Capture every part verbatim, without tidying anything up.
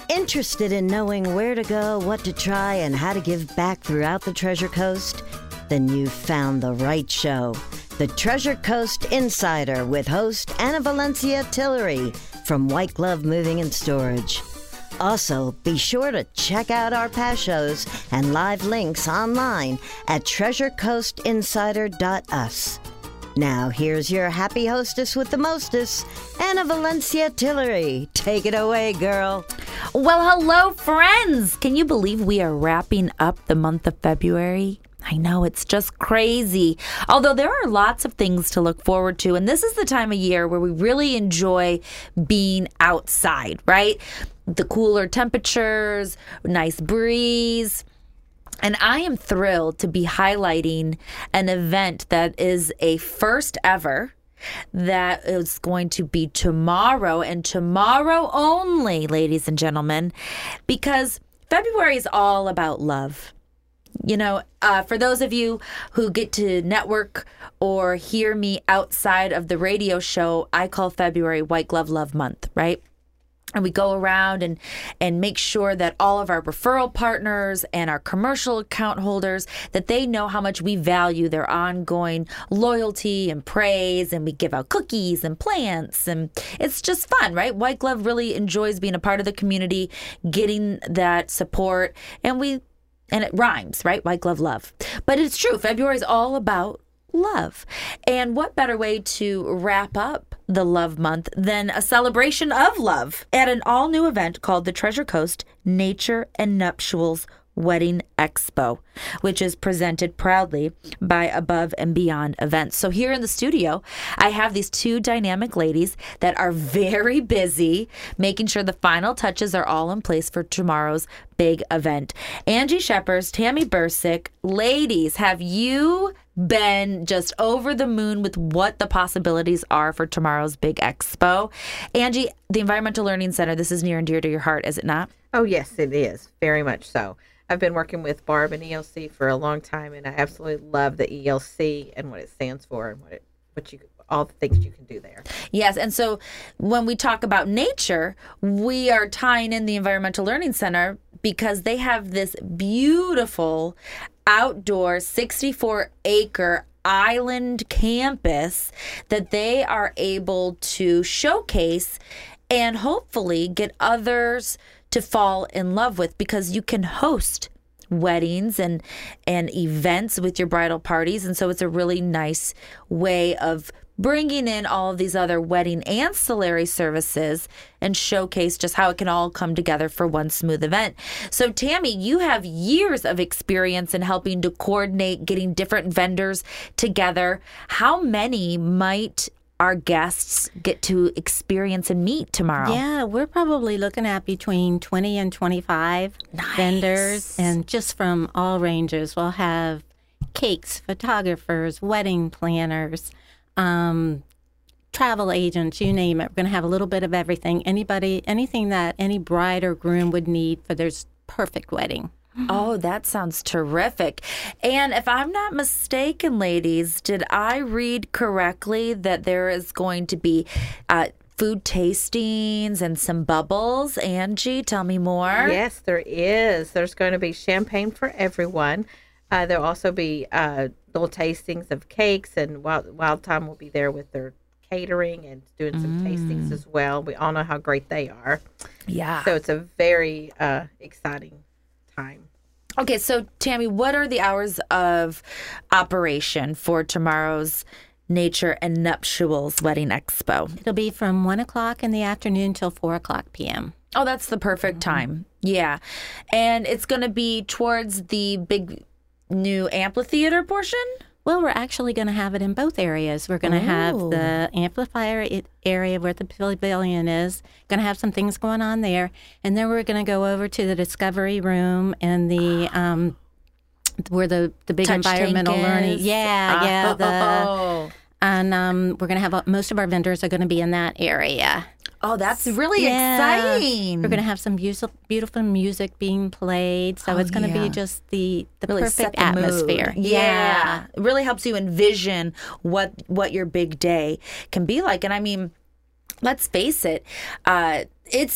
Interested in knowing where to go, what to try, and how to give back throughout the Treasure Coast? Then you've found the right show. The Treasure Coast Insider with host Anna Valencia Tillery from White Glove Moving and Storage. Also, be sure to check out our past shows and live links online at treasure coast insider dot u s. Now, here's your happy hostess with the mostest, Anna Valencia Tillery. Take it away, girl. Well, hello, friends. Can you believe we are wrapping up the month of February? I know, it's just crazy. Although there are lots of things to look forward to. And this is the time of year where we really enjoy being outside, right? The cooler temperatures, nice breeze. And I am thrilled to be highlighting an event that is a first ever that is going to be tomorrow and tomorrow only, ladies and gentlemen, because February is all about love. You know, uh, for those of you who get to network or hear me outside of the radio show, I call February White Glove Love Month, right? And we go around and, and make sure that all of our referral partners and our commercial account holders, that they know how much we value their ongoing loyalty and praise. And we give out cookies and plants. And it's just fun, right? White Glove really enjoys being a part of the community, getting that support. And we and it rhymes, right? White Glove Love. But it's true. February is all about love. And what better way to wrap up the love month than a celebration of love at an all-new event called the Treasure Coast Nature and Nuptials Wedding Expo, which is presented proudly by Above and Beyond Events. So here in the studio, I have these two dynamic ladies that are very busy making sure the final touches are all in place for tomorrow's big event. Angie Scheppers, Tammy Bursick, ladies, have you been just over the moon with what the possibilities are for tomorrow's big expo? Angie, the Environmental Learning Center, this is near and dear to your heart, is it not? Oh, yes, it is. Very much so. I've been working with Barb and E L C for a long time, and I absolutely love the E L C and what it stands for and what it, what you, all the things you can do there. Yes, and so when we talk about nature, we are tying in the Environmental Learning Center because they have this beautiful outdoor sixty-four acre island campus that they are able to showcase and hopefully get others to fall in love with, because you can host weddings and and events with your bridal parties. And so it's a really nice way of bringing in all of these other wedding ancillary services and showcase just how it can all come together for one smooth event. So Tammy, you have years of experience in helping to coordinate getting different vendors together. How many might our guests get to experience and meet tomorrow? Yeah, we're probably looking at between twenty and twenty-five nice. vendors, and just from all ranges. We'll have cakes, photographers, wedding planners, um, travel agents, you name it. We're going to have a little bit of everything. Anybody, anything that any bride or groom would need for their perfect wedding. Oh, that sounds terrific. And if I'm not mistaken, ladies, did I read correctly that there is going to be uh, food tastings and some bubbles? Angie, tell me more. Yes, there is. There's going to be champagne for everyone. Uh, there'll also be uh, little tastings of cakes, and Wild, Wild Time will be there with their catering and doing some mm. tastings as well. We all know how great they are. Yeah. So it's a very uh, exciting time. Okay, so Tammy, what are the hours of operation for tomorrow's Nature and Nuptials Wedding Expo? It'll be from one o'clock in the afternoon till four o'clock p.m. Oh, that's the perfect time. Yeah. And it's going to be towards the big new amphitheater portion? Well, we're actually going to have it in both areas. We're going to have the amplifier area where the pavilion is, going to have some things going on there. And then we're going to go over to the Discovery Room and the um, where the, the big Touch environmental tank learning. is. Yeah, yeah. The, Oh. and um, we're going to have, most of our vendors are going to be in that area. Oh, that's really Yeah. exciting. We're going to have some beautiful, beautiful music being played. So Oh, it's going to yeah. be just the, the Really set perfect the mood. atmosphere. Yeah. It really helps you envision what what your big day can be like. And I mean, let's face it, uh, it's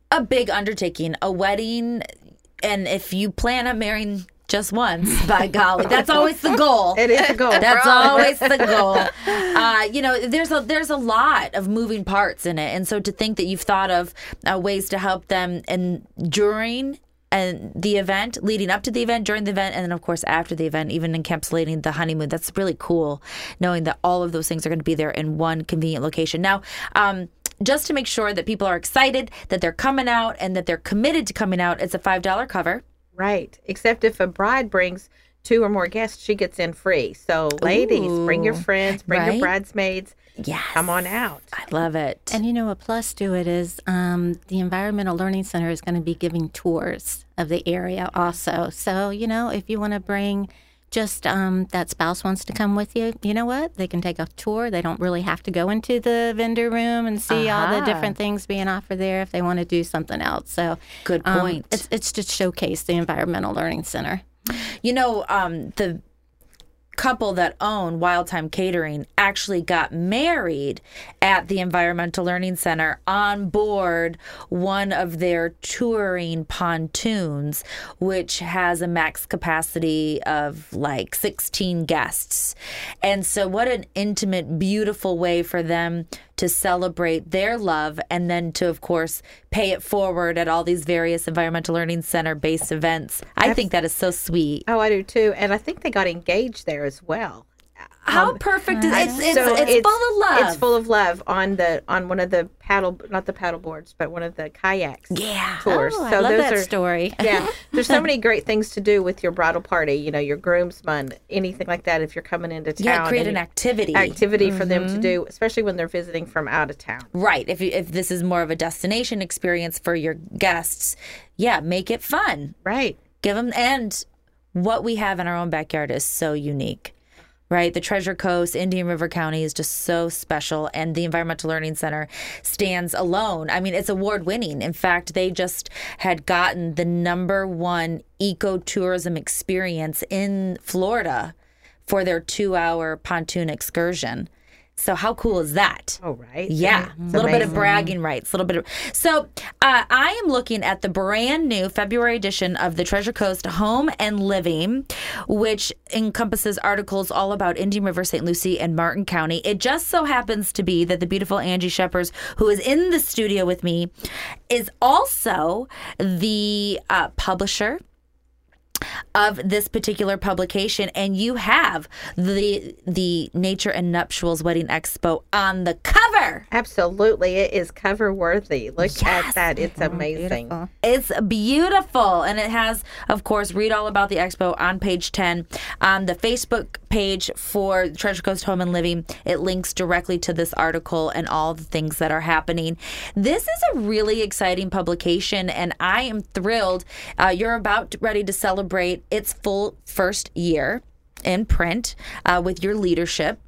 a big undertaking, a wedding. And if you plan on marrying just once, by golly, that's always the goal. It is the goal. That's always the goal. Uh, you know, there's a there's a lot of moving parts in it, and so to think that you've thought of uh, ways to help them and during and the event, leading up to the event, during the event, and then of course after the event, even encapsulating the honeymoon. That's really cool, knowing that all of those things are going to be there in one convenient location. Now, um, just to make sure that people are excited that they're coming out and that they're committed to coming out, it's a five dollar cover. Right. Except if a bride brings two or more guests, she gets in free. So ladies, Ooh, bring your friends, bring right? your bridesmaids. Yes. Come on out. I love it. And you know, a plus to it is um, the Environmental Learning Center is going to be giving tours of the area also. So, you know, if you want to bring just um, that spouse wants to come with you, you know what? They can take a tour. They don't really have to go into the vendor room and see all the Uh-huh. different things being offered there if they want to do something else. So, Good um, point. it's, it's to showcase the Environmental Learning Center. You know, um, the couple that own Wild Time Catering actually got married at the Environmental Learning Center on board one of their touring pontoons, which has a max capacity of like sixteen guests. And so what an intimate, beautiful way for them to celebrate their love and then to, of course, pay it forward at all these various Environmental Learning Center-based events. I think that is so sweet. Oh, I do too. And I think they got engaged there as well. How Um, perfect is it? It's, it's, so it's full of love. It's full of love on the on one of the paddle, not the paddle boards, but one of the kayaks. Yeah. Tours. Oh, I so love those that are, story. Yeah, there's so many great things to do with your bridal party. You know, your groomsmen, anything like that. If you're coming into town, Yeah, create and an activity. activity for them to do, especially when they're visiting from out of town. Right. If you, if this is more of a destination experience for your guests, yeah, make it fun. Right. Give them, and what we have in our own backyard is so unique. Right. The Treasure Coast, Indian River County is just so special. And the Environmental Learning Center stands alone. I mean, it's award winning. In fact, they just had gotten the number one ecotourism experience in Florida for their two hour pontoon excursion. So how cool is that? Oh, right. Yeah, a It's little bit of amazing. bragging rights, a little bit of. So uh, I am looking at the brand new February edition of the Treasure Coast Home and Living, which encompasses articles all about Indian River, Saint Lucie, and Martin County. It just so happens to be that the beautiful Angie Shepherd, who is in the studio with me, is also the uh, publisher of this particular publication, and you have the the Nature and Nuptials Wedding Expo on the cover. Absolutely. It is cover worthy. Look Yes. at that. It's amazing. Beautiful. It's beautiful, and it has, of course, read all about the expo on page ten. On the Facebook page for Treasure Coast Home and Living, it links directly to this article and all the things that are happening. This is a really exciting publication, and I am thrilled. Uh, you're about to, ready to celebrate its full first year in print uh, with your leadership.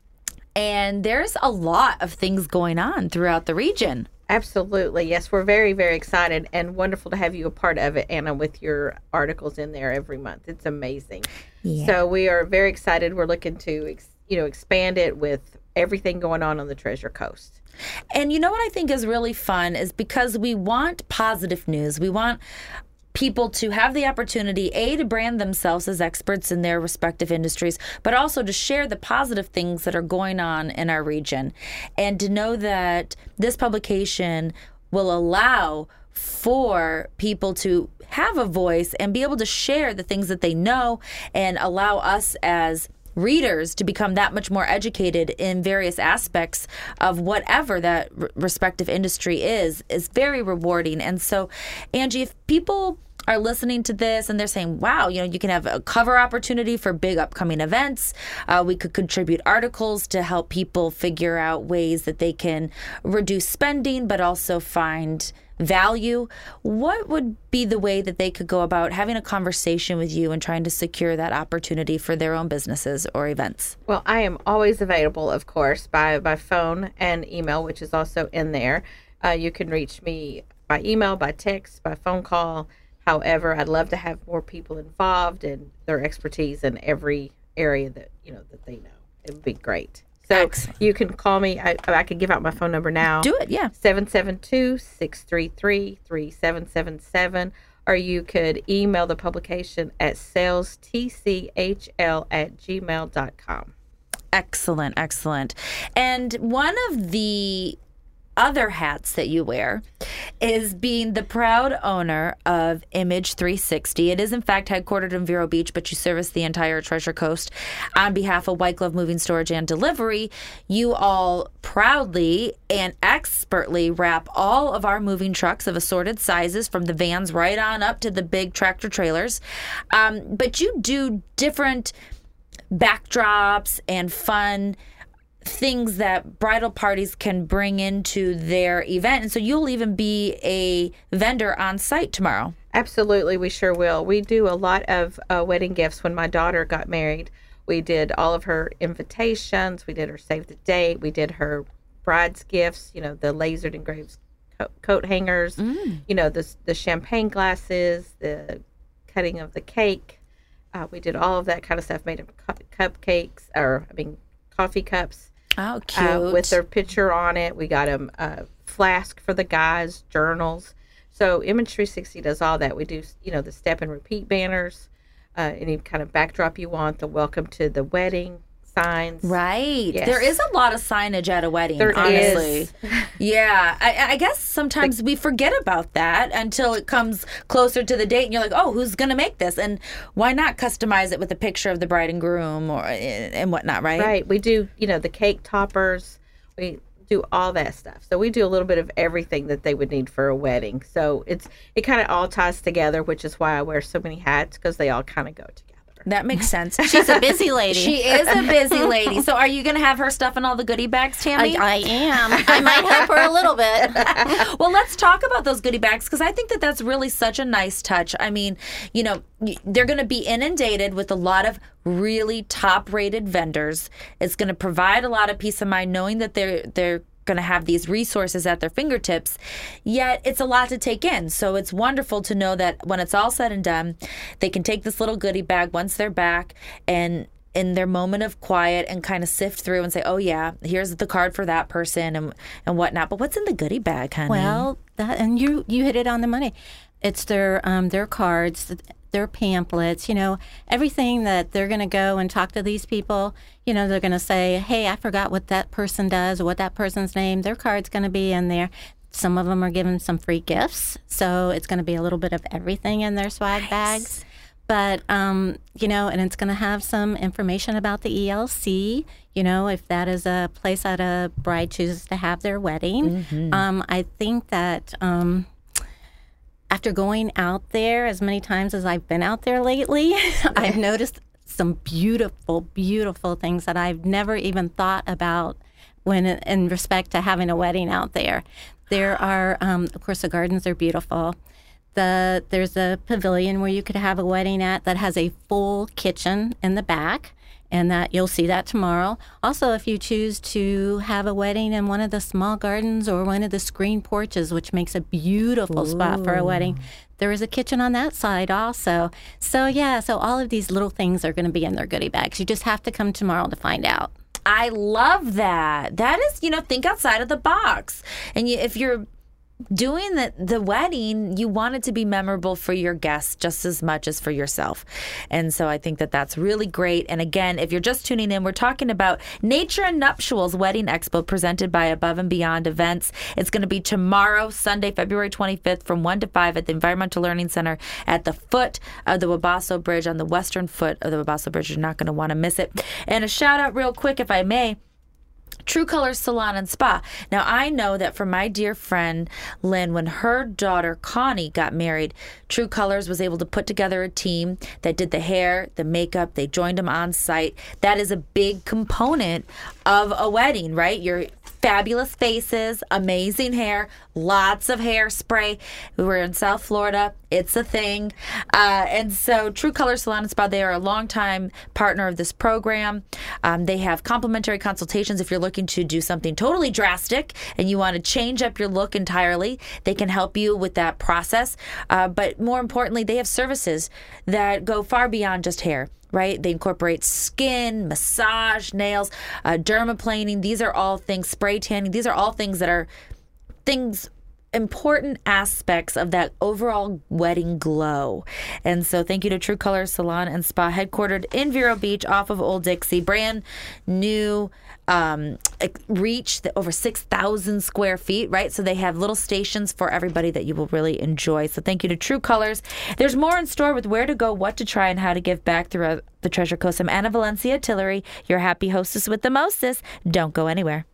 And there's a lot of things going on throughout the region. Absolutely. Yes, we're very, very excited and wonderful to have you a part of it, Anna, with your articles in there every month. It's amazing. Yeah. So we are very excited. We're looking to, ex- you know, expand it with everything going on on the Treasure Coast. And you know what I think is really fun is because we want positive news. We want people to have the opportunity, A, to brand themselves as experts in their respective industries, but also to share the positive things that are going on in our region. And to know that this publication will allow for people to have a voice and be able to share the things that they know and allow us as readers to become that much more educated in various aspects of whatever that r- respective industry is, is very rewarding. And so, Angie, if people are listening to this and they're saying, wow, you know, you can have a cover opportunity for big upcoming events. Uh, we could contribute articles to help people figure out ways that they can reduce spending, but also find value. What would be the way that they could go about having a conversation with you and trying to secure that opportunity for their own businesses or events? Well, I am always available, of course, by, by phone and email, which is also in there. Uh, you can reach me by email, by text, by phone call. However, I'd love to have more people involved and their expertise in every area that, you know, that they know. It would be great. So Excellent. you can call me. I, I could give out my phone number now. Do it, yeah. seven seven two, six three three, three seven seven seven. Or you could email the publication at sales t c h l at gmail dot com. Excellent, excellent. And one of the other hats that you wear is being the proud owner of Image three sixty. It is, in fact, headquartered in Vero Beach, but you service the entire Treasure Coast. On behalf of White Glove Moving Storage and Delivery, you all proudly and expertly wrap all of our moving trucks of assorted sizes, from the vans right on up to the big tractor trailers. Um, but you do different backdrops and fun things that bridal parties can bring into their event. And so you'll even be a vendor on site tomorrow. Absolutely, we sure will. We do a lot of uh, wedding gifts. When my daughter got married, we did all of her invitations. We did her save the date. We did her bride's gifts, you know, the lasered engraved coat, coat hangers, mm. you know, the, the champagne glasses, the cutting of the cake. Uh, we did all of that kind of stuff, made them cu- cupcakes, or, I mean, coffee cups. Oh, cute. Uh, with their picture on it. We got them a flask for the guys, journals. So Image three sixty does all that. We do, you know, the step and repeat banners, uh, any kind of backdrop you want, the welcome to the wedding signs. Right. Yes. There is a lot of signage at a wedding, there honestly. Is. Yeah. I, I guess sometimes the, we forget about that until it comes closer to the date and you're like, oh, who's going to make this? And why not customize it with a picture of the bride and groom or and whatnot, right? Right. We do, you know, the cake toppers. We do all that stuff. So we do a little bit of everything that they would need for a wedding. So it's it kind of all ties together, which is why I wear so many hats, because they all kind of go together. That makes sense. She's a busy lady. She is a busy lady. So are you going to have her stuff in all the goodie bags, Tammy? I, I am. I might help her a little bit. Well, let's talk about those goodie bags, because I think that that's really such a nice touch. I mean, you know, they're going to be inundated with a lot of really top-rated vendors. It's going to provide a lot of peace of mind knowing that they're they're going to have these resources at their fingertips, yet it's a lot to take in. So it's wonderful to know that when it's all said and done, they can take this little goodie bag once they're back and in their moment of quiet and kind of sift through and say, oh yeah, here's the card for that person and and whatnot. But what's in the goodie bag, honey? Well, that and you you hit it on the money. It's their um their cards, their pamphlets, you know, everything that they're going to go and talk to these people. You know, they're going to say, hey, I forgot what that person does or what that person's name. Their card's going to be in there. Some of them are given some free gifts. So it's going to be a little bit of everything in their swag nice. bags. But, um, you know, and it's going to have some information about the E L C, you know, if that is a place that a bride chooses to have their wedding. Mm-hmm. Um, I think that um, after going out there as many times as I've been out there lately, I've noticed some beautiful, beautiful things that I've never even thought about when in respect to having a wedding out there. There are, um, of course, the gardens are beautiful. The There's a pavilion where you could have a wedding at that has a full kitchen in the back, and that you'll see that tomorrow. Also, if you choose to have a wedding in one of the small gardens or one of the screen porches, which makes a beautiful Ooh. spot for a wedding, there is a kitchen on that side also. So, yeah, so all of these little things are going to be in their goodie bags. You just have to come tomorrow to find out. I love that. That is, you know, think outside of the box. And you, if you're doing the, the wedding, you want it to be memorable for your guests just as much as for yourself. And so I think that that's really great. And again, if you're just tuning in, we're talking about Nature and Nuptials Wedding Expo presented by Above and Beyond Events. It's going to be tomorrow, Sunday, February twenty-fifth from one to five at the Environmental Learning Center at the foot of the Wabasso Bridge, on the western foot of the Wabasso Bridge. You're not going to want to miss it. And a shout out real quick, if I may, True Colors Salon and Spa. Now, I know that for my dear friend Lynn, when her daughter Connie got married, True Colors was able to put together a team that did the hair, the makeup. They joined them on site. That is a big component of a wedding, right? Your fabulous faces, amazing hair, lots of hairspray. We were in South Florida. It's a thing. Uh, and so True Color Salon and Spa, they are a longtime partner of this program. Um, they have complimentary consultations if you're looking to do something totally drastic and you want to change up your look entirely. They can help you with that process. Uh, but more importantly, they have services that go far beyond just hair. right? They incorporate skin, massage, nails, uh, dermaplaning. These are all things, spray tanning. These are all things that are things, important aspects of that overall wedding glow. And so thank you to True Colors Salon and Spa, headquartered in Vero Beach off of Old Dixie. Brand new, um, reach the, over six thousand square feet, right? So they have little stations for everybody that you will really enjoy. So thank you to True Colors. There's more in store with where to go, what to try, and how to give back throughout the Treasure Coast. I'm Anna Valencia Tillery, your happy hostess with the mostest. Don't go anywhere.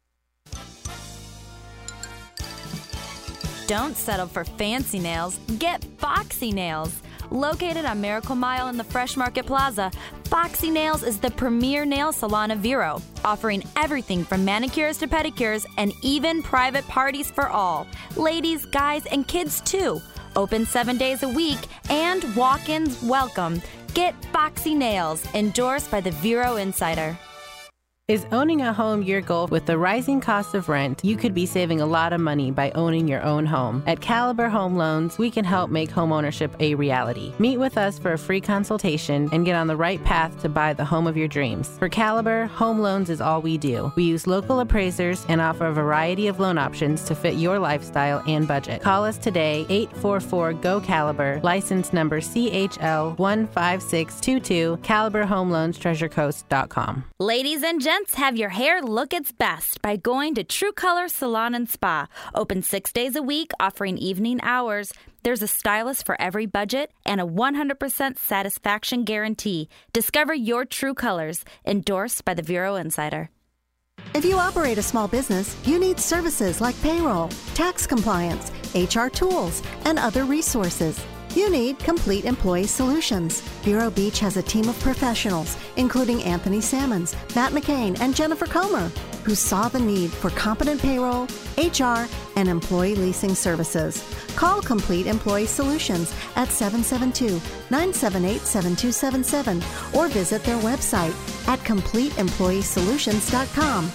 Don't settle for fancy nails. Get Foxy Nails. Located on Miracle Mile in the Fresh Market Plaza, Foxy Nails is the premier nail salon of Vero, offering everything from manicures to pedicures and even private parties for all. Ladies, guys, and kids too. Open seven days a week and walk-ins welcome. Get Foxy Nails, endorsed by the Vero Insider. Is owning a home your goal? With the rising cost of rent, you could be saving a lot of money by owning your own home. At Caliber Home Loans, we can help make home ownership a reality. Meet with us for a free consultation and get on the right path to buy the home of your dreams. For Caliber, home loans is all we do. We use local appraisers and offer a variety of loan options to fit your lifestyle and budget. Call us today, eight four four, G O, Caliber, license number C H L one five six two two, Caliber Home Loans Treasure Coast dot com. Ladies and gentlemen, have your hair look its best by going to True Color Salon and Spa. Open six days a week, offering evening hours. There's a stylist for every budget and a one hundred percent satisfaction guarantee. Discover your true colors. Endorsed by the Vero Insider. If you operate a small business, you need services like payroll, tax compliance, H R tools, and other resources. You need Complete Employee Solutions. Vero Beach has a team of professionals, including Anthony Sammons, Matt McCain, and Jennifer Comer, who saw the need for competent payroll, H R, and employee leasing services. Call Complete Employee Solutions at seven seven two, nine seven eight, seven two seven seven or visit their website at complete employee solutions dot com.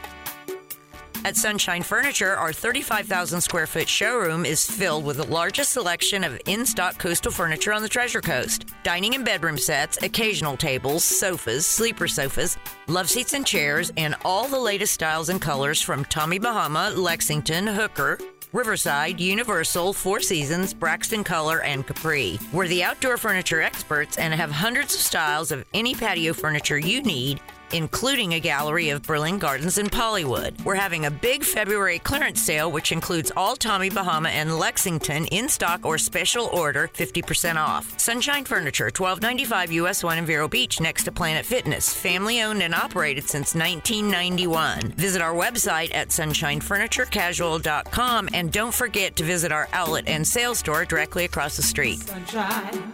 At Sunshine Furniture, our thirty-five thousand square foot showroom is filled with the largest selection of in-stock coastal furniture on the Treasure Coast. Dining and bedroom sets, occasional tables, sofas, sleeper sofas, love seats and chairs, and all the latest styles and colors from Tommy Bahama, Lexington, Hooker, Riverside, Universal, Four Seasons, Braxton Color, and Capri. We're the outdoor furniture experts and have hundreds of styles of any patio furniture you need, including a gallery of Berlin Gardens and Pollywood. We're having a big February clearance sale, which includes all Tommy Bahama and Lexington in stock or special order, fifty percent off. Sunshine Furniture, twelve ninety-five U S one in Vero Beach, next to Planet Fitness. Family owned and operated since nineteen ninety-one. Visit our website at sunshine furniture casual dot com and don't forget to visit our outlet and sales store directly across the street. Sunshine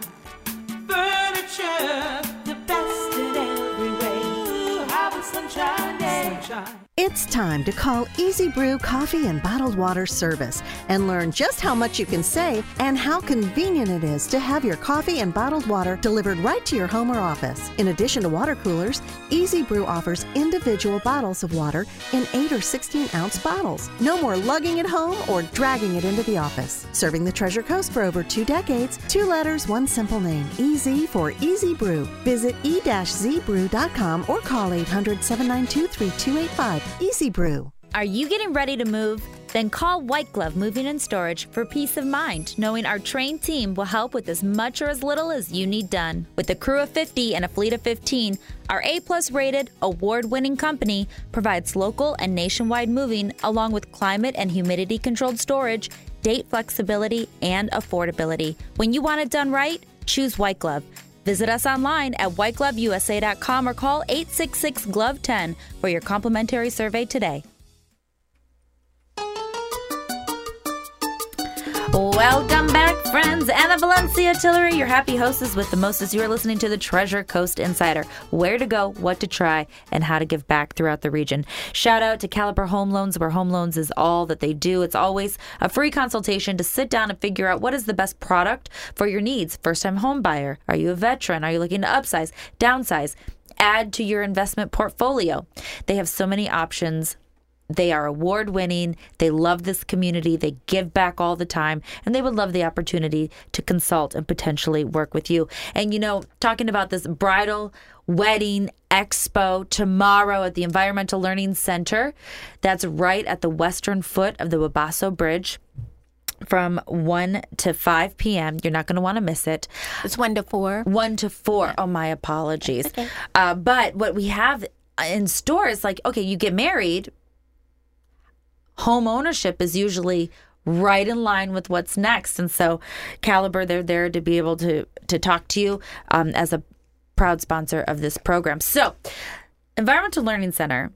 Furniture, the best in every way. Sunshine, sunshine. It's time to call Easy Brew Coffee and Bottled Water Service and learn just how much you can save and how convenient it is to have your coffee and bottled water delivered right to your home or office. In addition to water coolers, Easy Brew offers individual bottles of water in eight or sixteen ounce bottles. No more lugging it home or dragging it into the office. Serving the Treasure Coast for over two decades, two letters, one simple name, Easy for Easy Brew. Visit e dash z brew dot com or call eight hundred, seven nine two, three two eight five. Easy Brew. Are you getting ready to move? Then call White Glove Moving and Storage for peace of mind, knowing our trained team will help with as much or as little as you need done. With a crew of fifty and a fleet of fifteen, our A-plus rated, award-winning company provides local and nationwide moving along with climate and humidity-controlled storage, date flexibility, and affordability. When you want it done right, choose White Glove. Visit us online at white glove u s a dot com or call eight six six, glove ten for your complimentary survey today. Welcome back, friends. Anna Valencia Tillery, your happy hostess with the mostest. You are listening to the Treasure Coast Insider. Where to go, what to try, and how to give back throughout the region. Shout out to Caliber Home Loans, where home loans is all that they do. It's always a free consultation to sit down and figure out what is the best product for your needs. First-time home buyer. Are you a veteran? Are you looking to upsize, downsize, add to your investment portfolio? They have so many options They are award winning. They love this community. They give back all the time, and they would love the opportunity to consult and potentially work with you. And, you know, talking about this bridal wedding expo tomorrow at the Environmental Learning Center, that's right at the western foot of the Wabasso Bridge from one to five p.m. You're not going to want to miss it. It's one to four. One to four. Oh, my apologies. Okay. Uh, but what we have in store is like, okay, you get married. Home ownership is usually right in line with what's next. And so Caliber, they're there to be able to, to talk to you um, as a proud sponsor of this program. So Environmental Learning Center,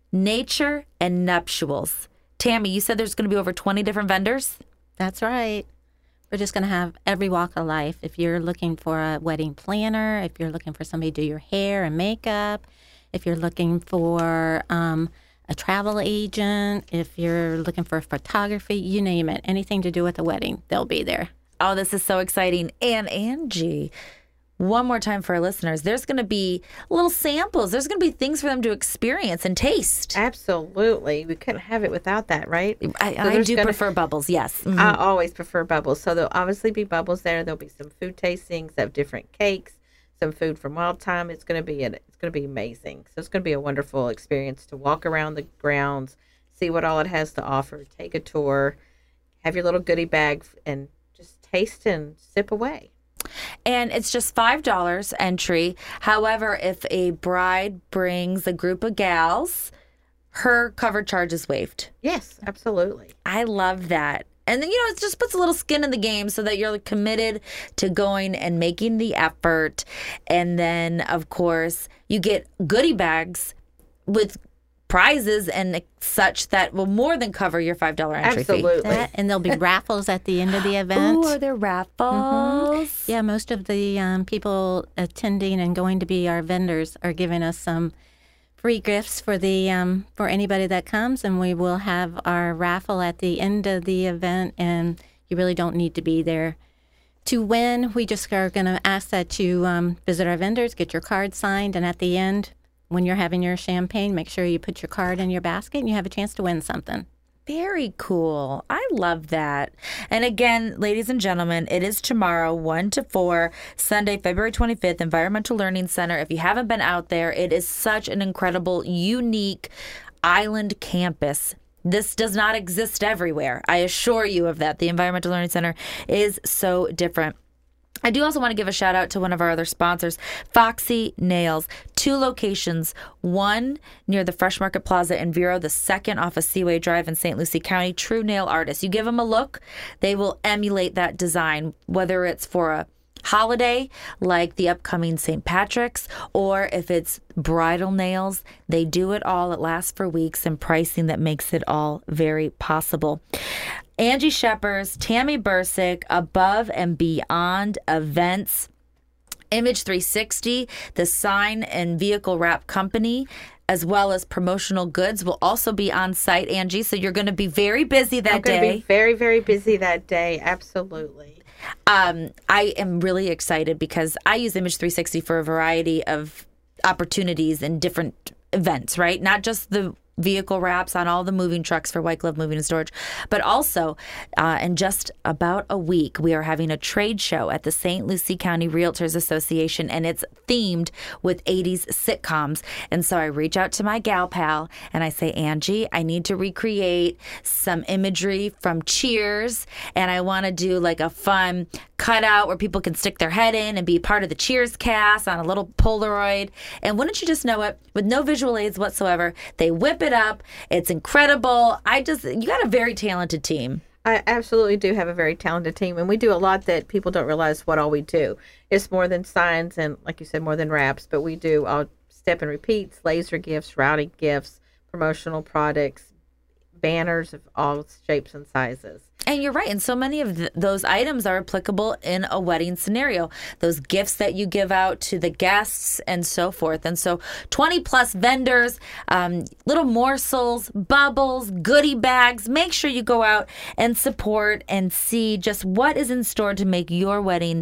Nature and Nuptials. Tammy, you said there's going to be over twenty different vendors? That's right. We're just going to have every walk of life. If you're looking for a wedding planner, if you're looking for somebody to do your hair and makeup, if you're looking for um, a travel agent, if you're looking for photography, you name it, anything to do with a wedding, they'll be there. Oh, this is so exciting. And Angie, one more time for our listeners, there's going to be little samples. There's going to be things for them to experience and taste. Absolutely. We couldn't have it without that, right? I, So I there's do gonna- prefer bubbles, yes. Mhm. I always prefer bubbles. So there'll obviously be bubbles there. There'll be some food tastings of different cakes, some food from Wild Time. It's going to be an, it's going to be amazing. So it's going to be a wonderful experience to walk around the grounds, see what all it has to offer, take a tour, have your little goodie bag, and just taste and sip away. And it's just five dollars entry. However, if a bride brings a group of gals, her cover charge is waived. Yes, absolutely. I love that. And then, you know, it just puts a little skin in the game so that you're committed to going and making the effort. And then, of course, you get goodie bags with prizes and such that will more than cover your five dollars entry Absolutely. fee. That, and there'll be raffles at the end of the event. Ooh, are there raffles? Yeah, most of the um, people attending and going to be our vendors are giving us some free gifts for the um, for anybody that comes, and we will have our raffle at the end of the event. And you really don't need to be there to win. We just are going to ask that you um, visit our vendors, get your card signed, and at the end, when you're having your champagne, make sure you put your card in your basket, and you have a chance to win something. Very cool. I love that. And again, ladies and gentlemen, it is tomorrow, one to four, Sunday, February twenty-fifth, Environmental Learning Center. If you haven't been out there, it is such an incredible, unique island campus. This does not exist everywhere. I assure you of that. The Environmental Learning Center is so different. I do also want to give a shout out to one of our other sponsors, Foxy Nails. Two locations, one near the Fresh Market Plaza in Vero, the second off of Seaway Drive in Saint Lucie County. True nail artists. You give them a look, they will emulate that design, whether it's for a holiday like the upcoming Saint Patrick's, or if it's bridal nails. They do it all. It lasts for weeks, and pricing that makes it all very possible. Angie Sheppers, Tammy Bursick, Above and Beyond Events, Image three sixty, the sign and vehicle wrap company, as well as promotional goods will also be on site, Angie. So you're going to be very busy that I'm going day. to be very, very busy that day. Absolutely. Um, I am really excited because I use Image three sixty for a variety of opportunities and different events, right? Not just the vehicle wraps on all the moving trucks for White Glove Moving and Storage, but also uh, in just about a week, we are having a trade show at the Saint Lucie County Realtors Association, and it's themed with eighties sitcoms. And so I reach out to my gal pal and I say, Angie, I need to recreate some imagery from Cheers, and I want to do like a fun cutout where people can stick their head in and be part of the Cheers cast on a little Polaroid. And wouldn't you just know it, with no visual aids whatsoever, they whip it up. It's incredible. I just, you got a very talented team. I absolutely do have a very talented team, and we do a lot that people don't realize what all we do. It's more than signs and, like you said, more than wraps, but we do all step and repeats, laser gifts, routing gifts, promotional products, banners of all shapes and sizes. And you're right. And so many of th- those items are applicable in a wedding scenario. Those gifts that you give out to the guests and so forth. And so twenty plus vendors, um, little morsels, bubbles, goodie bags. Make sure you go out and support and see just what is in store to make your wedding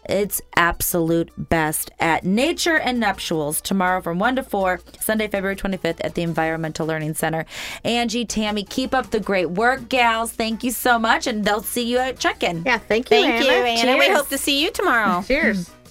its absolute best at Nature and Nuptials tomorrow from one to four, Sunday, February twenty-fifth at the Environmental Learning Center. Angie, Tammy, keep up the great work, gals. Thank you so much, and they'll see you at check-in. Yeah, thank you, Thank Anna. you, Anna. We Cheers. hope to see you tomorrow. Cheers.